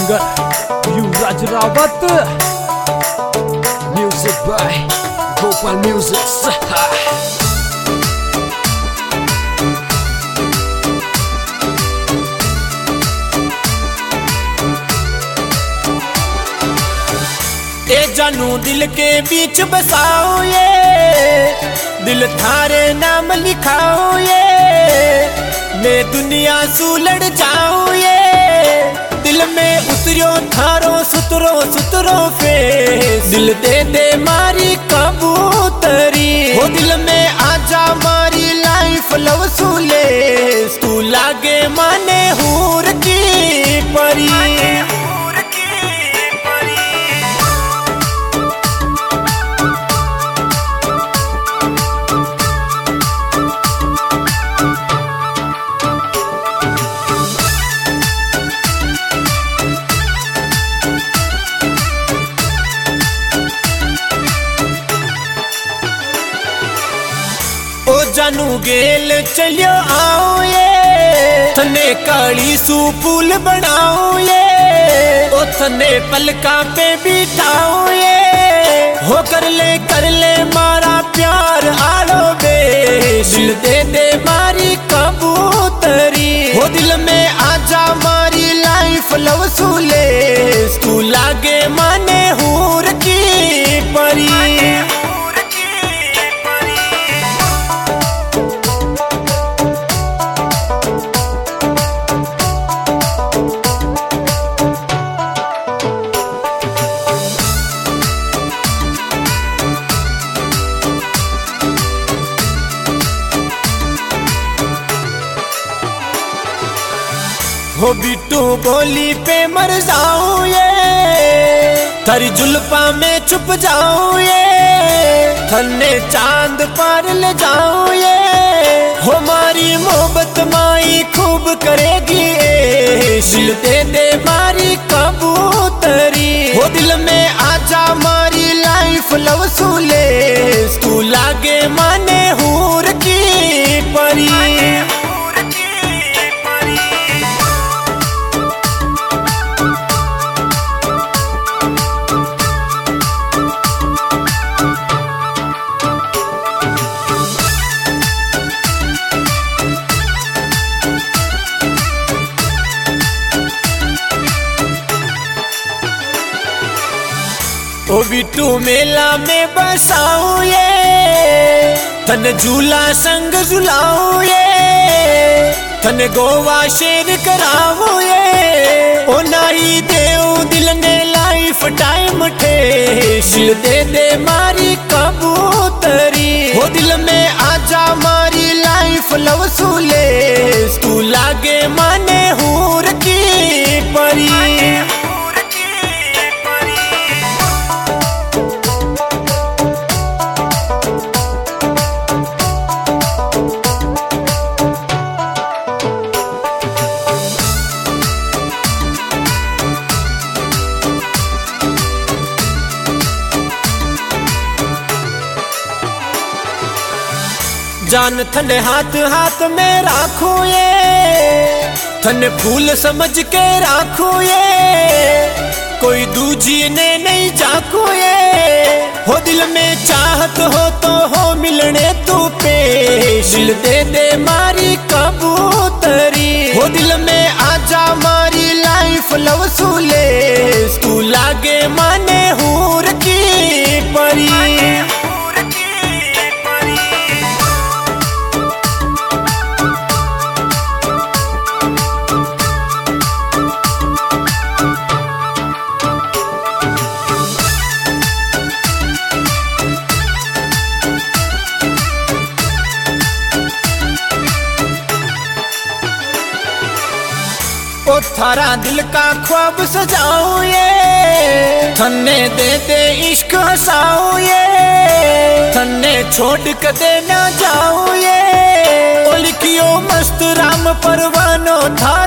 Singer Yuvraj Rawat, music by Gopal music. ए जानू दिल के बीच बसाओ ये, दिल थारे नाम लिखाओ ये, मैं दुनिया सू लड़ जाऊं ये, दिल में उतरो थारो सुतरो सुतरो फेस, दिल दे दे मारी कबूतरी हो, दिल में आजा मारी लाइफ लव सूले, तू लागे माने हूर की परी। ओ जानू गेल चलियो आओ ये, थने काली सू पुल बनाओ ये, ओ थने पलका पे बिठाओ ये, हो कर ले मारा प्यार आलो बे, दिल दे दे मारी कबूतरी हो, दिल में आजा मारी लाइफ लव सूले, तू लागे माने हूर की परी। हो बिट्टू बोली पे मर जाऊं ये, थारी जुल्फा में छुप जाऊं ये, थन्ने चांद पर ले जाऊं ये, हो मारी मोहब्बत माई खूब करेगी ए, दिल दे दे मारी कबूतरी हो, दिल में आजा मारी लाइफ लव सूले, तू लागे माने हूर की परी। ओ बिट्टू मेला में बसाऊं ये, थन झूला संग झुलाऊं ये, थन गोवा शेर कराऊं ये, ओ नाई देऊ दिल ने लाइफ टाइम ठे, दिल दे दे मारी कबूतरी हो, दिल में आजा मारी लाइफ लव सूले, तू लागे माने हूर की परी। जान थने हाथ हाथ में राखू ये, थने फूल समझ के राखू ये, कोई दूजी ने नहीं जाकू ये, हो दिल में चाहत हो तो हो मिलने तू पे, दिल दे दे मारी कबूतरी हो, दिल में आजा मारी लाइफ लव सूले, तू लागे माने हूर की परी। ओ थारा दिल का ख्वाब सजाऊं ये, थन्ने दे दे इश्क हसाऊं ये, थन्ने छोड़ के दे ना जाऊं ये, ओ लिखियो मस्त राम परवानो था